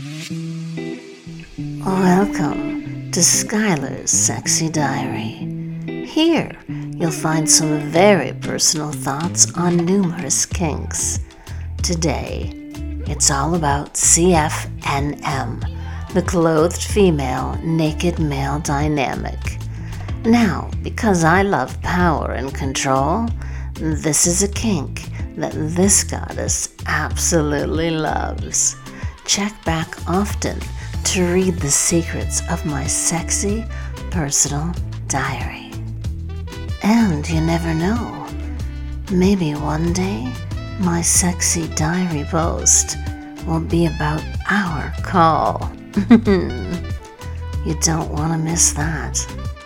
Welcome to Skylar's Sexy Diary. Here, you'll find some very personal thoughts on numerous kinks. Today, it's all about CFNM, the clothed female, naked male dynamic. Now, because I love power and control, this is a kink that this goddess absolutely loves. Check back often to read the secrets of my sexy personal diary. And you never know, maybe one day my sexy diary post will be about our call. You don't want to miss that.